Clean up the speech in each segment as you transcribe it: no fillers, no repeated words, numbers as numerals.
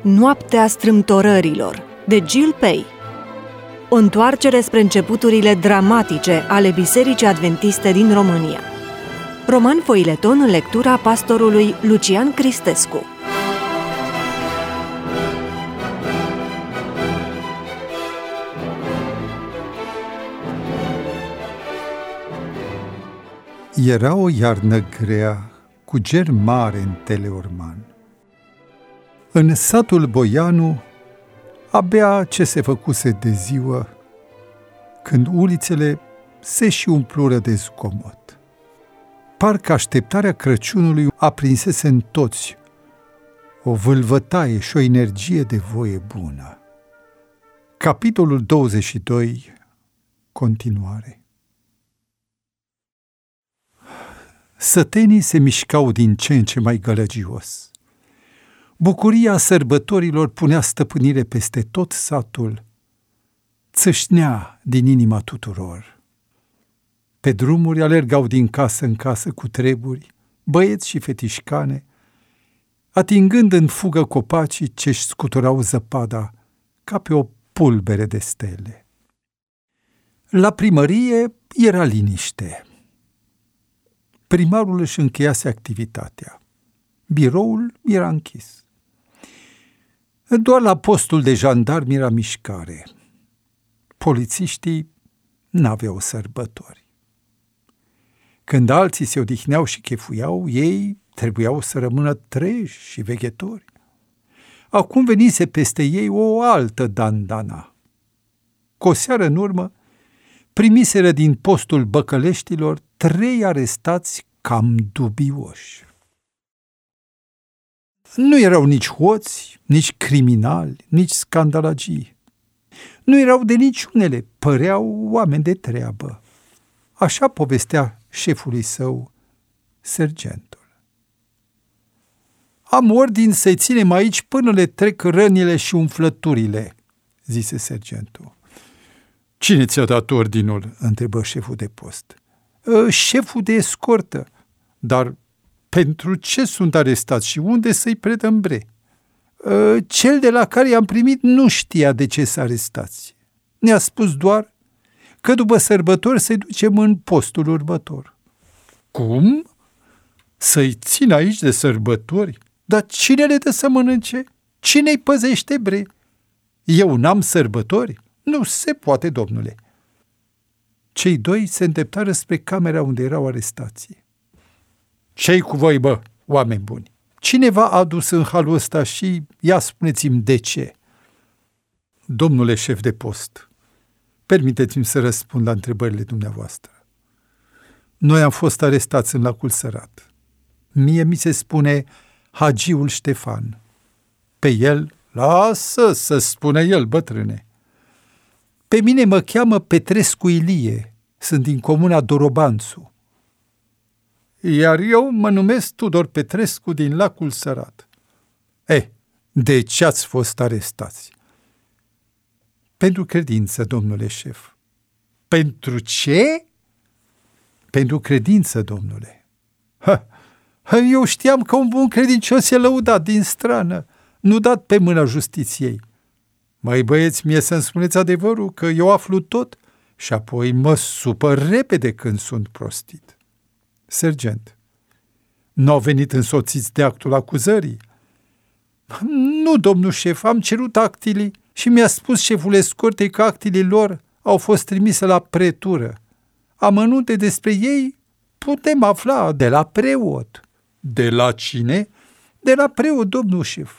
Noaptea strâmtorărilor, de Jill Pei. O întoarcere spre începuturile dramatice ale Bisericii Adventiste din România. Roman foileton în lectura pastorului Lucian Cristescu. Era o iarnă grea, cu ger mare în Teleorman. În satul Boianu, abia ce se făcuse de ziua, când ulițele se și umplură de zgomot. Parcă așteptarea Crăciunului aprinsese în toți o vâlvătaie și o energie de voie bună. Capitolul 22, continuare. Sătenii se mișcau din ce în ce mai gălăgios. Bucuria sărbătorilor punea stăpânire peste tot satul, țâșnea din inima tuturor. Pe drumuri alergau din casă în casă cu treburi, băieți și fetișcane, atingând în fugă copacii ce-și scuturau zăpada ca pe o pulbere de stele. La primărie era liniște. Primarul își încheiase activitatea. Biroul era închis. Doar la postul de jandarmi era mișcare. Polițiștii n-aveau sărbători. Când alții se odihneau și chefuiau, ei trebuiau să rămână treji și veghetori. Acum venise peste ei o altă dandana. Cu o seară în urmă, primiseră din postul Băcăleștilor 3 arestați cam dubioși. Nu erau nici hoți, nici criminali, nici scandalagii. Nu erau de niciunele, păreau oameni de treabă. Așa povestea șefului său, sergentul. Am ordin să-i ținem aici până le trec rănile și umflăturile, zise sergentul. Cine ți-a dat ordinul? Întrebă șeful de post. Șeful de escortă. Dar pentru ce sunt arestați și unde să-i predăm bre? Cel de la care i-am primit nu știa de ce să arestați. Ne-a spus doar că după sărbători să-i ducem în postul următor. Cum? Să-i țin aici de sărbători? Dar cine le dă să mănânce? Cine-i păzește bre? Eu n-am sărbători? Nu se poate, domnule. Cei 2 se îndreptară spre camera unde erau arestații. Ce-i cu voi, bă, oameni buni? Cine v-a adus în halul ăsta și ia spuneți-mi de ce? Domnule șef de post, permiteți-mi să răspund la întrebările dumneavoastră. Noi am fost arestați în Lacul Sărat. Mie mi se spune Hagiul Ștefan. Pe el, lasă să spune el, bătrâne. Pe mine mă cheamă Petrescu Ilie, sunt din comuna Dorobanțu. Iar eu mă numesc Tudor Petrescu din Lacul Sărat. De ce ați fost arestați? Pentru credință, domnule șef. Pentru ce? Pentru credință, domnule. Eu știam că un bun credincios e lăudat din strană, nu dat pe mâna justiției. Măi băieți, mie să-mi spuneți adevărul că eu aflu tot și apoi mă supăr repede când sunt prostit. Sergent, n-au venit însoțiți de actul acuzării? Nu, domnul șef, am cerut actilii și mi-a spus șeful escortei că actilii lor au fost trimise la pretură. Amănunte despre ei putem afla de la preot. De la cine? De la preot, domnul șef.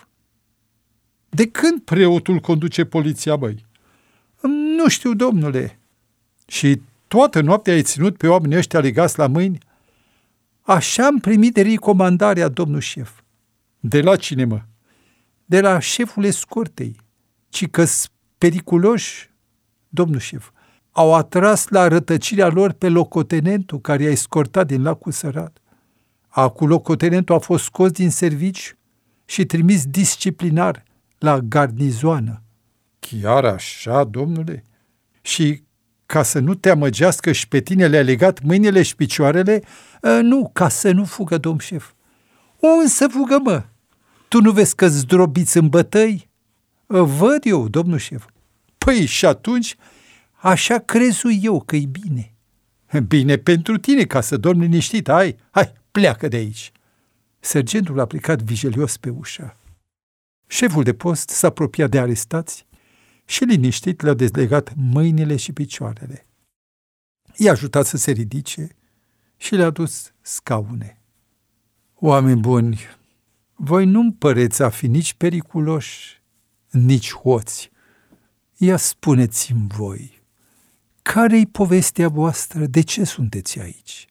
De când preotul conduce poliția, băi? Nu știu, domnule. Și toată noaptea ai ținut pe oamenii ăștia legați la mâini? Așa am primit de recomandarea, domnul șef. De la cine, mă? De la șeful escortei. Ci că-s periculoși, domnul șef. Au atras la rătăcirea lor pe locotenentul care i-a escortat din Lacul Sărat. Acu locotenentul a fost scos din serviciu și trimis disciplinar la garnizoană. Chiar așa, domnule? Și ca să nu te amăgească și pe tine le-a legat mâinile și picioarele? Nu, ca să nu fugă, domn șef. Unde să fugă, mă? Tu nu vezi că zdrobiți în bătăi? Văd eu, domnul șef. Păi și atunci, așa crezui eu că-i bine. Bine pentru tine, ca să dormi liniștit. Hai, pleacă de aici. Sergentul a plecat vigilios pe ușă. Șeful de post s-a apropiat de arestați și liniștit le-a dezlegat mâinile și picioarele. I-a ajutat să se ridice și le-a dus scaune. Oameni buni, voi nu-mi păreți a fi nici periculoși, nici hoți. Ia spuneți-mi voi, care-i povestea voastră? De ce sunteți aici?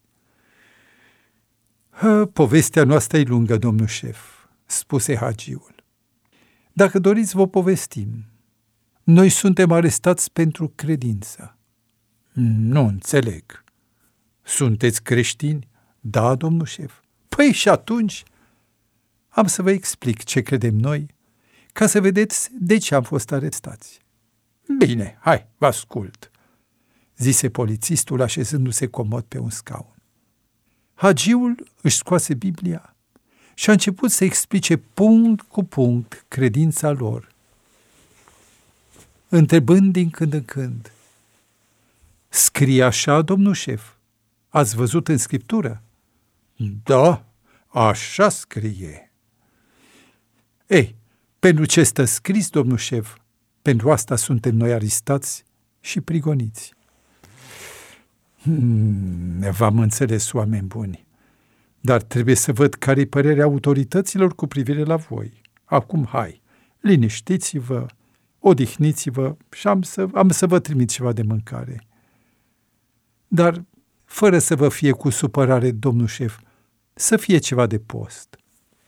Povestea noastră e lungă, domnul șef, spuse hagiul. Dacă doriți, vă povestim. Noi suntem arestați pentru credință. Nu înțeleg. Sunteți creștini? Da, domnul șef. Păi și atunci am să vă explic ce credem noi, ca să vedeți de ce am fost arestați. Bine, hai, vă ascult, zise polițistul așezându-se comod pe un scaun. Hagiul își scoase Biblia și a început să explice punct cu punct credința lor, întrebând din când în când: scrie așa, domnul șef? Ați văzut în Scriptură? Da, așa scrie. Ei, pentru ce stă scris, domnul șef? Pentru asta suntem noi arestați și prigoniți. V-am înțeles, oameni buni, dar trebuie să văd care-i părerea autorităților cu privire la voi. Acum, hai, liniștiți-vă, odihniți-vă și am să vă trimit ceva de mâncare. Dar, fără să vă fie cu supărare, domnul șef, să fie ceva de post.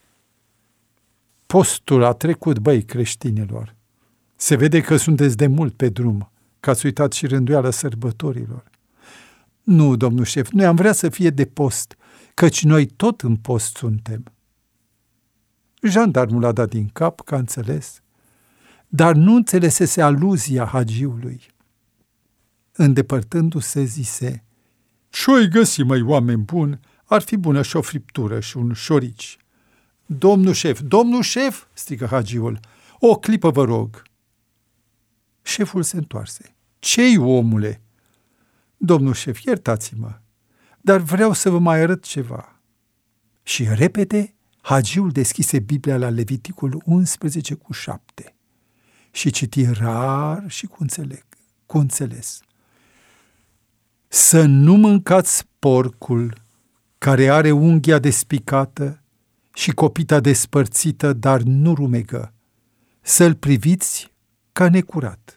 Postul a trecut, băi, creștinilor. Se vede că sunteți de mult pe drum, că ați uitat și rânduiala sărbătorilor. Nu, domnul șef, noi am vrea să fie de post, căci noi tot în post suntem. Jandarmul a dat din cap, că a înțeles, dar nu înțelesese aluzia hagiului. Îndepărtându-se, zise: ce-oi găsi, măi, oameni buni, ar fi bună și o friptură și un șorici. Domnul șef, strigă hagiul, o clipă vă rog. Șeful se întoarse. Ce-i, omule? Domnul șef, iertați-mă, dar vreau să vă mai arăt ceva. Și repede, hagiul deschise Biblia la Leviticul 11:7 și citi rar și cu înțeles. Să nu mâncați porcul care are unghia despicată și copita despărțită, dar nu rumegă, să-l priviți ca necurat.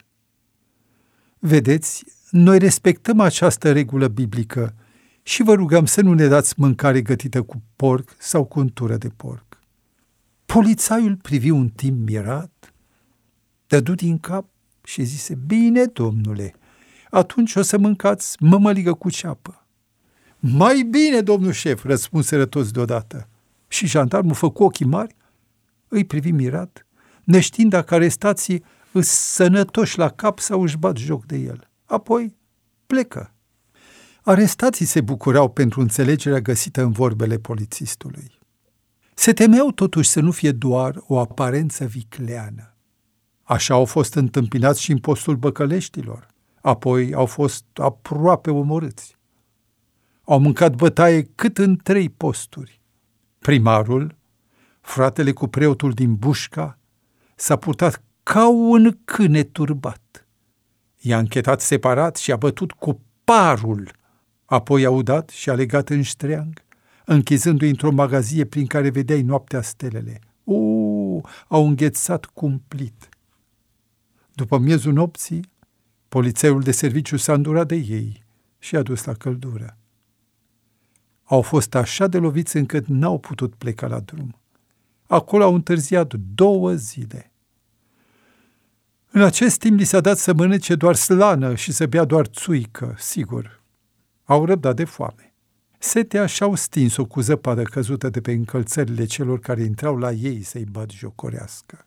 Vedeți, noi respectăm această regulă biblică și vă rugăm să nu ne dați mâncare gătită cu porc sau cu untură de porc. Polițaiul privi un timp mirat, dădu din cap și zise: bine, domnule, atunci o să mâncați mămăligă cu ceapă. Mai bine, domnul șef, răspunseră toți deodată. Și jandarmul făcu ochii mari, îi privi mirat, neștiind dacă arestații îs sănătoși la cap sau își bat joc de el. Apoi plecă. Arestații se bucurau pentru înțelegerea găsită în vorbele polițistului. Se temeau totuși să nu fie doar o aparență vicleană. Așa au fost întâmpinați și în postul Băcăleștilor. Apoi au fost aproape omorâți. Au mâncat bătaie cât în 3 posturi. Primarul, fratele cu preotul din Bușca, s-a purtat ca un câine turbat. I-a închetat separat și a bătut cu parul, apoi a udat și a legat în ștreang, închizându-i într-o magazie prin care vedeai noaptea stelele. Au înghețat cumplit. După miezul nopții, polițeiul de serviciu s-a îndurat de ei și a dus la căldură. Au fost așa de loviți încât n-au putut pleca la drum. Acolo au întârziat 2 zile. În acest timp li s-a dat să mănânce doar slană și să bea doar țuică, sigur. Au răbdat de foame. Setea și-au stins-o cu zăpadă căzută de pe încălțările celor care intrau la ei să-i batjocorească.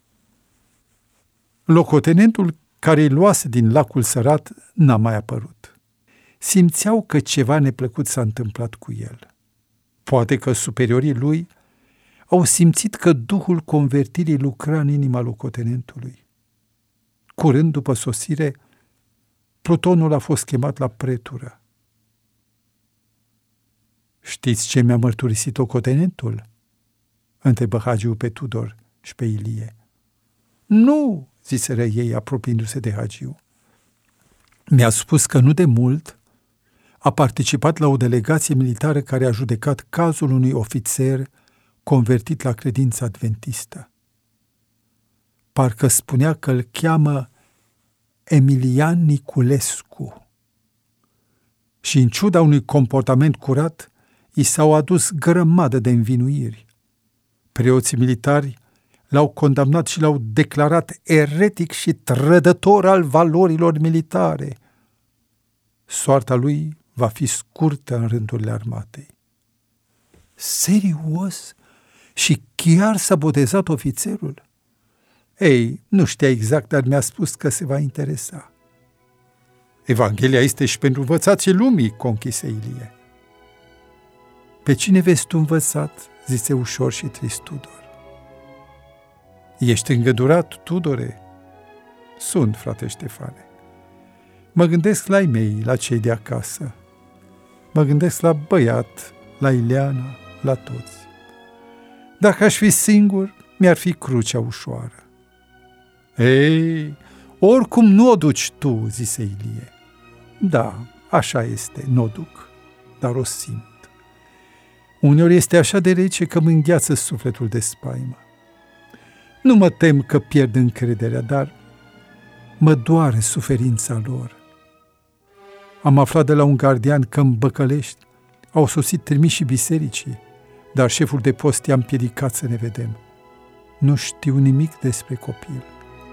Locotenentul care îi luase din lacul sărat n-a mai apărut. Simțeau că ceva neplăcut s-a întâmplat cu el. Poate că superiorii lui au simțit că duhul convertirii lucra în inima locotenentului. Curând după sosire, plutonul a fost chemat la pretură. Știți ce mi-a mărturisit locotenentul? Întrebă Hagiul pe Tudor și pe Ilie. Nu, ziseră ei, apropiindu-se de Hagiu. Mi-a spus că nu de mult a participat la o delegație militară care a judecat cazul unui ofițer convertit la credința adventistă. Parcă spunea că îl cheamă Emilian Niculescu. Și în ciuda unui comportament curat, i s-au adus grămadă de învinuiri. Preoții militari l-au condamnat și l-au declarat eretic și trădător al valorilor militare. Soarta lui va fi scurtă în rândurile armatei. Serios? Și chiar s-a botezat ofițerul? Ei, nu știa exact, dar mi-a spus că se va interesa. Evanghelia este și pentru învățații lumii, conchise Ilie. Pe cine vezi tu învățat? Zise ușor și trist Tudor. Ești îngădurat, Tudore? Sunt, frate Ștefane. Mă gândesc la ei mei, la cei de acasă. Mă gândesc la băiat, la Ileana, la toți. Dacă aș fi singur, mi-ar fi crucea ușoară. Ei, oricum nu o duci tu, zise Ilie. Da, așa este, nu o duc, dar o simt. Uneori este așa de rece că mă îngheață sufletul de spaimă. Nu mă tem că pierd încrederea, dar mă doare suferința lor. Am aflat de la un gardian că în Băcălești au sosit trimișii bisericii, dar șeful de post i-a împiedicat să ne vedem. Nu știu nimic despre copil.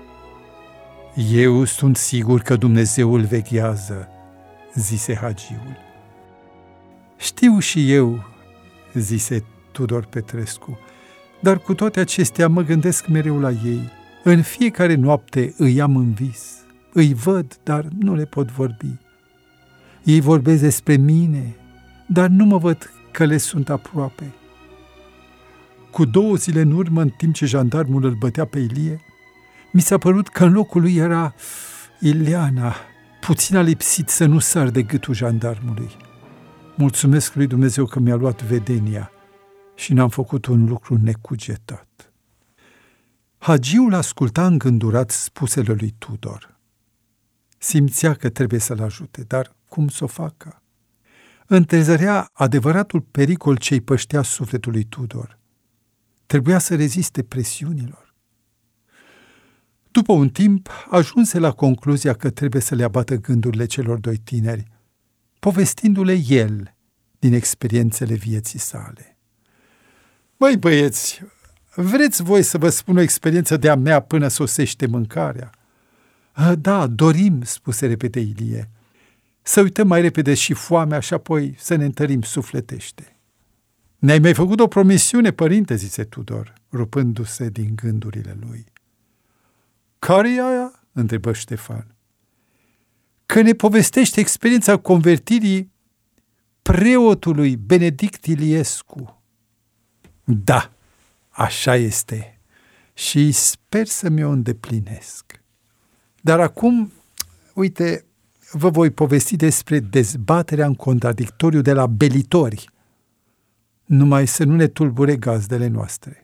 Eu sunt sigur că Dumnezeu îl veghează, zise Hagiul. Știu și eu, zise Tudor Petrescu, dar cu toate acestea mă gândesc mereu la ei. În fiecare noapte îi am în vis, îi văd, dar nu le pot vorbi. Ei vorbesc despre mine, dar nu mă văd că le sunt aproape. Cu 2 zile în urmă, în timp ce jandarmul îl bătea pe Ilie, mi s-a părut că în locul lui era Ileana, puțin a lipsit să nu sar de gâtul jandarmului. Mulțumesc lui Dumnezeu că mi-a luat vedenia și n-am făcut un lucru necugetat. Hagiul asculta îngândurat spusele lui Tudor. Simțea că trebuie să-l ajute, dar cum să o facă? Întrezărea adevăratul pericol ce-i păștea sufletul lui Tudor. Trebuia să reziste presiunilor. După un timp, ajunse la concluzia că trebuie să le abată gândurile celor 2 tineri, povestindu-le el din experiențele vieții sale. Băi băieți, vreți voi să vă spun o experiență de-a mea până sosește mâncarea? Da, dorim, spuse repede Ilie. Să uităm mai repede și foamea și apoi să ne întărim sufletește. Ne-ai mai făcut o promisiune, părinte, zise Tudor, rupându-se din gândurile lui. Care e aia? Întrebă Ștefan. Că ne povestește experiența convertirii preotului Benedict Iliescu. Da, așa este și sper să mi-o îndeplinesc. Dar acum, uite, vă voi povesti despre dezbaterea în contradictoriu de la Belitori, numai să nu ne tulbure gazdele noastre.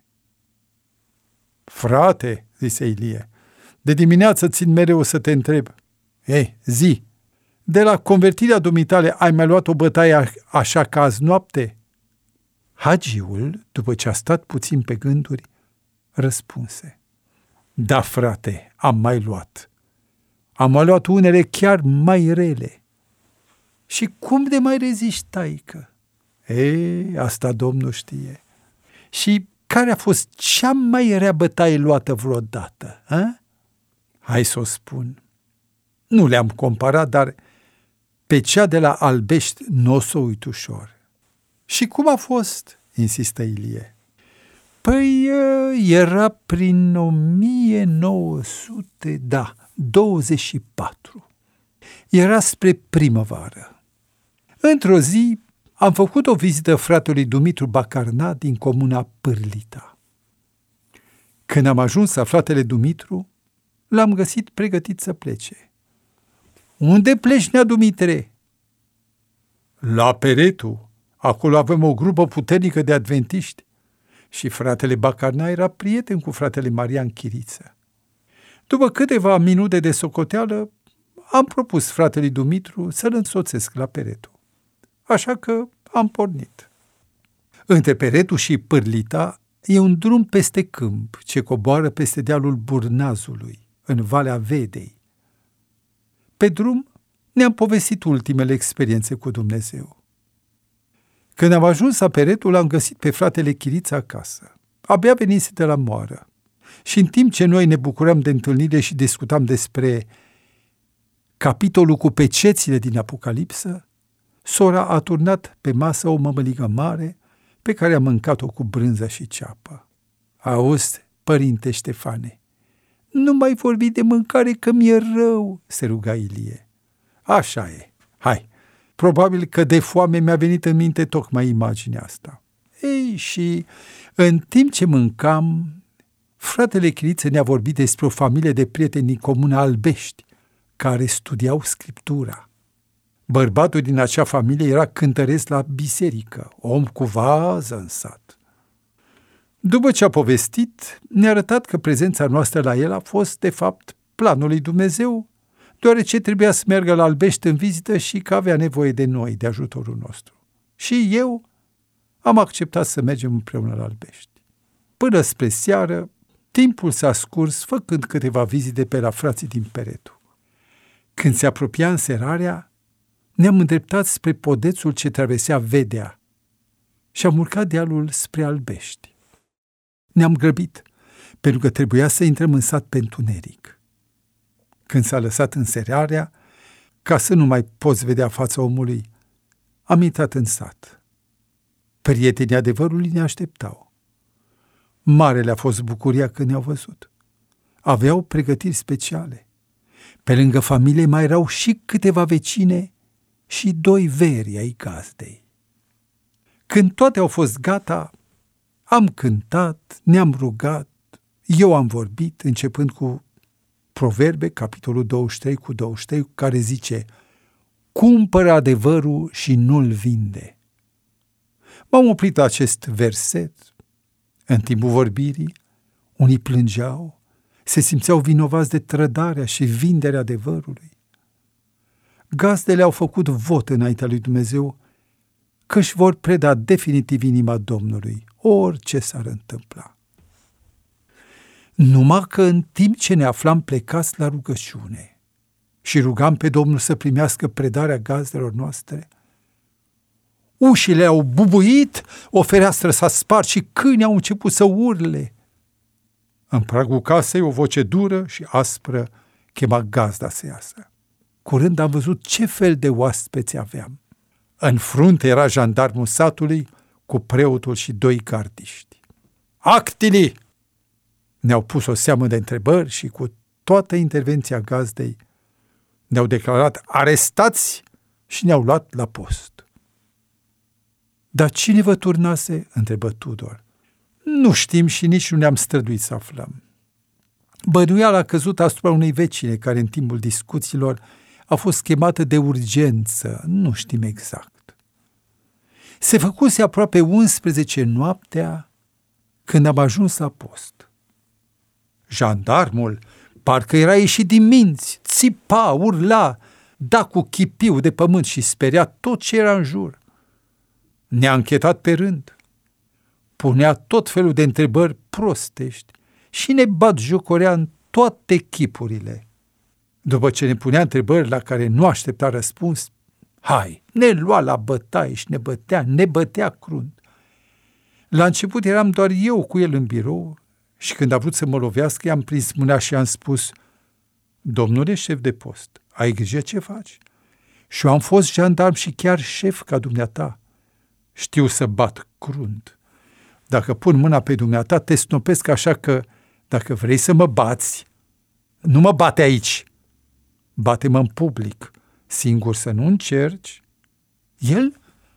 Frate, zise Ilie, de dimineață țin mereu să te întreb. Ei, zi, de la convertirea dumitale ai mai luat o bătaie așa ca azi noapte? Hagiul, după ce a stat puțin pe gânduri, răspunse. Da, frate, am mai luat. Am mai luat unele chiar mai rele. Și cum de mai reziști, taică? Ei, asta Domnul știe. Și care a fost cea mai rea bătaie luată vreodată? A? Hai să o spun. Nu le-am comparat, dar pe cea de la Albești nu o să o uit ușor. Și cum a fost? Insistă Ilie. Păi era prin 1924. Era spre primăvară. Într-o zi Am făcut o vizită fratelui Dumitru Bacarna din comuna Pârlita. Când am ajuns la fratele Dumitru, l-am găsit pregătit să plece. Unde pleci, nea Dumitre? La Peretu. Acolo avem o grupă puternică de adventiști. Și fratele Bacarna era prieten cu fratele Marian Chiriță. După câteva minute de socoteală, am propus fratelui Dumitru să-l însoțesc la Peretu. Așa că am pornit. Între Peretu și Pârlita e un drum peste câmp ce coboară peste dealul Burnazului, în Valea Vedei. Pe drum ne-am povestit ultimele experiențe cu Dumnezeu. Când am ajuns la Peretu, l-am găsit pe fratele Chiriță acasă. Abia venise de la moară. Și în timp ce noi ne bucuram de întâlnire și discutam despre capitolul cu pecețile din Apocalipsă, sora a turnat pe masă o mămăligă mare pe care a mâncat-o cu brânză și ceapă. Auzi, părinte Ștefane, nu mai vorbi de mâncare că mi-e rău, se ruga Ilie. Așa e, hai, probabil că de foame mi-a venit în minte tocmai imaginea asta. Ei, și în timp ce mâncam, fratele Chiriță ne-a vorbit despre o familie de prieteni din comuna Albești, care studiau Scriptura. Bărbatul din acea familie era cântăresc la biserică, om cu vază în sat. După ce a povestit, ne-a arătat că prezența noastră la el a fost, de fapt, planul lui Dumnezeu, deoarece trebuia să meargă la Albești în vizită și că avea nevoie de noi, de ajutorul nostru. Și eu am acceptat să mergem împreună la Albești. Până spre seară, timpul s-a scurs făcând câteva vizite pe la frații din Peretu. Când se apropia înserarea, ne-am îndreptat spre podețul ce traversea Vedea și am urcat dealul spre Albești. Ne-am grăbit, pentru că trebuia să intrăm în sat pe întuneric. Când s-a lăsat înserarea, ca să nu mai poți vedea fața omului, am intrat în sat. Prietenii adevărului ne așteptau. Mare le-a fost bucuria când ne-au văzut. Aveau pregătiri speciale. Pe lângă familie mai erau și câteva vecine și 2 veri ai gazdei. Când toate au fost gata, am cântat, ne-am rugat, eu am vorbit, începând cu Proverbe, capitolul 23 cu 23, care zice: cumpără adevărul și nu-l vinde. M-am oprit la acest verset. În timpul vorbirii, unii plângeau, se simțeau vinovați de trădarea și vinderea adevărului. Gazdele au făcut vot înaintea lui Dumnezeu că își vor preda definitiv inima Domnului, orice s-ar întâmpla. Numai că în timp ce ne aflam plecați la rugăciune și rugam pe Domnul să primească predarea gazdelor noastre, ușile au bubuit, o fereastră s-a spart și câinii au început să urle. În pragul casei o voce dură și aspră chema gazda să iasă. Curând am văzut ce fel de oaspeți aveam. În frunte era jandarmul satului cu preotul și 2 gardiști. Actili! Ne-au pus o seamă de întrebări și cu toată intervenția gazdei ne-au declarat arestați și ne-au luat la post. Dar cine vă turnase? Întrebă Tudor. Nu știm și nici nu ne-am străduit să aflăm. Bănuiala a căzut asupra unei vecine care în timpul discuțiilor a fost chemată de urgență, nu știm exact. Se făcuse aproape 11 noaptea când am ajuns la post. Jandarmul parcă era ieșit din minți, țipa, urla, da cu chipiu de pământ și speria tot ce era în jur. Ne-a închetat pe rând, punea tot felul de întrebări prostești și ne batjocorea în toate chipurile. După ce ne punea întrebări la care nu aștepta răspuns, ne lua la bătaie și ne bătea crunt. La început eram doar eu cu el în birou și când a vrut să mă lovească, i-am prins mâna și am spus: domnule șef de post, ai grijă ce faci? Și eu am fost jandarm și chiar șef ca dumneata. Știu să bat crunt. Dacă pun mâna pe dumneata, te snopesc, așa că dacă vrei să mă bați, nu mă bate aici. Bate-mă în public, singur să nu încerci. El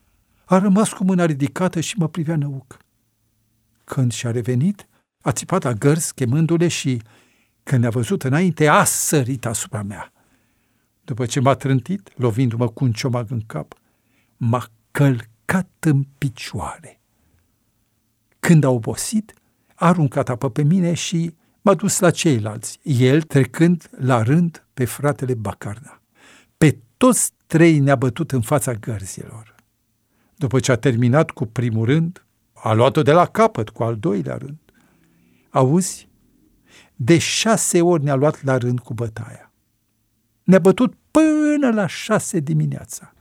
A rămas cu mâna ridicată și mă privea năuc. Când și-a revenit, a țipat la gărzi, chemându-le și, când ne-a văzut înainte, a sărit asupra mea. După ce m-a trântit, lovindu-mă cu un ciomag în cap, m-a călcat în picioare. Când a obosit, a aruncat apă pe mine și m-a dus la ceilalți, el trecând la rând pe fratele Bacarna. Pe toți trei ne-a bătut în fața gărzilor. După ce a terminat cu primul rând, a luat-o de la capăt cu al doilea rând. Auzi? De 6 ori ne-a luat la rând cu bătaia. Ne-a bătut până la 6 dimineața.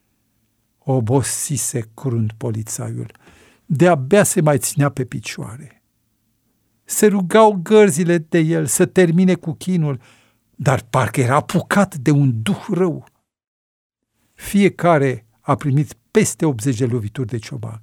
Obosise crunt polițaiul, de-abia se mai ținea pe picioare. Se rugau gărzile de el să termine cu chinul, dar parcă era apucat de un duh rău. Fiecare a primit peste 80 de lovituri de ciobag.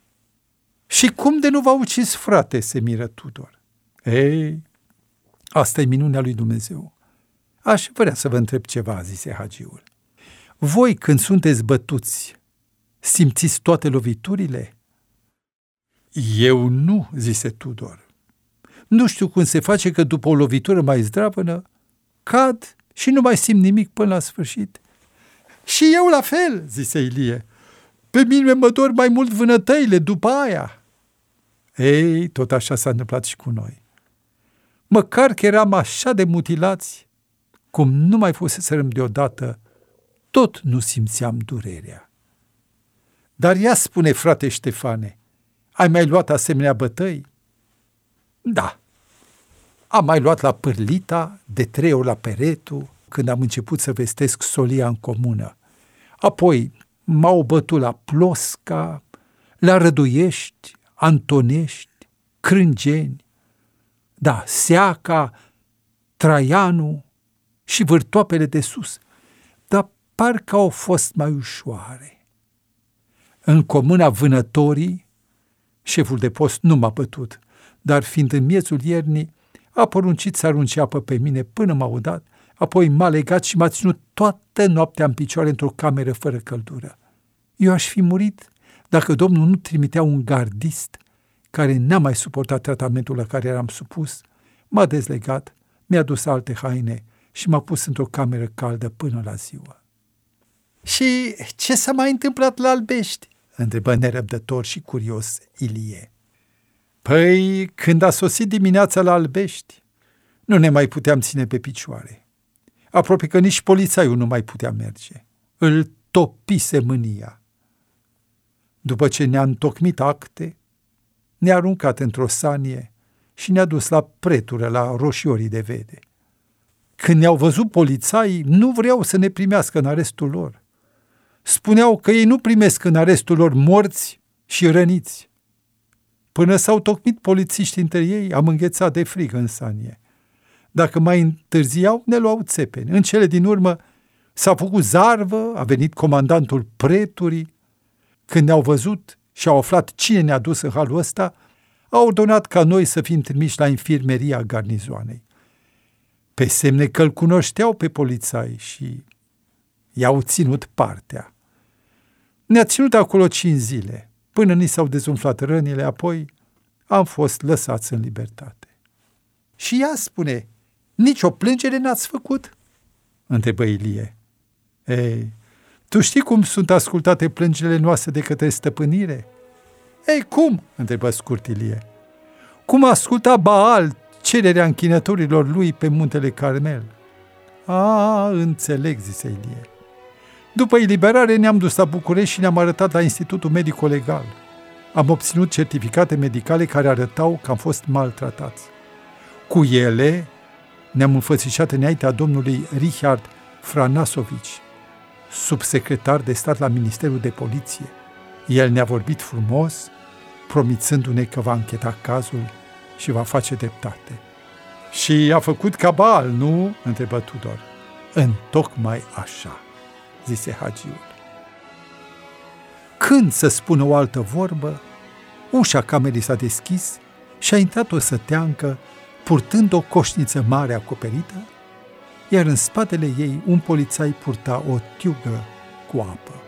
Și cum de nu v-a ucis, frate, se miră Tudor. Ei, asta e minunea lui Dumnezeu. Aș vrea să vă întreb ceva, zise hagiul. Voi, când sunteți bătuți, simțiți toate loviturile? Eu nu, zise Tudor. Nu știu cum se face că după o lovitură mai zdravănă, cad și nu mai simt nimic până la sfârșit. Și eu la fel, zise Ilie. Pe mine mă dor mai mult vânătăile după aia. Ei, tot așa s-a întâmplat și cu noi. Măcar că eram așa de mutilați, cum nu mai fuseserăm deodată, tot nu simțeam durerea. Dar ia spune, frate Ștefane, ai mai luat asemenea bătăi? Da. Am mai luat la Pârlita, de 3 ori la Peretu, când am început să vestesc solia în comună. Apoi m-au bătut la Plosca, la Răduiești, Antonești, Crângeni, da, Seaca, Traianu și Vârtoapele de sus, dar parcă au fost mai ușoare. În comuna Vânătorii, șeful de post nu m-a bătut, dar fiind în miezul iernii, a poruncit să arunce apă pe mine până m-a udat, apoi m-a legat și m-a ținut toată noaptea în picioare într-o cameră fără căldură. Eu aș fi murit dacă Domnul nu trimitea un gardist care n-a mai suportat tratamentul la care eram supus, m-a dezlegat, mi-a dus alte haine și m-a pus într-o cameră caldă până la ziua. Și ce s-a mai întâmplat la Albești? Întrebă nerăbdător și curios Ilie. Păi, când a sosit dimineața la Albești, nu ne mai puteam ține pe picioare. Aproape că nici polițaiul nu mai putea merge. Îl topise mânia. După ce ne-a întocmit acte, ne-a aruncat într-o sanie și ne-a dus la pretură, la Roșiorii de Vede. Când ne-au văzut polițaii, nu vreau să ne primească în arestul lor. Spuneau că ei nu primesc în arestul lor morți și răniți. Până s-au tocmit polițiști între ei, am înghețat de frig în sanie. Dacă mai întârziau, ne luau țepeni. În cele din urmă s-a făcut zarvă, a venit comandantul preturii. Când ne-au văzut și au aflat cine ne-a dus în halul ăsta, au ordonat ca noi să fim trimiși la infirmeria garnizoanei. Pe semne că îl cunoșteau pe polițai și i-au ținut partea. Ne-a ținut acolo 5 zile, până ni s-au dezumflat rănile, apoi am fost lăsați în libertate. Și ea spune, nici o plângere n-ați făcut? Întrebă Ilie. Ei, tu știi cum sunt ascultate plângerile noastre de către stăpânire? Ei, cum? Întrebă scurt Ilie. Cum asculta Baal cererea închinătorilor lui pe muntele Carmel? A, înțeleg, zise Ilie. După eliberare ne-am dus la București și ne-am arătat la Institutul Medico-Legal. Am obținut certificate medicale care arătau că am fost maltratați. Cu ele ne-am înfățișat înaintea domnului Richard Franasovici, subsecretar de stat la Ministerul de Poliție. El ne-a vorbit frumos, promițându-ne că va încheta cazul și va face dreptate. Și a făcut ca Baal, nu? Întrebă Tudor. Întocmai așa, zise hagiul. Când să spună o altă vorbă, ușa camerei s-a deschis și a intrat o săteancă purtând o coșniță mare acoperită, iar în spatele ei un polițai purta o tiugă cu apă.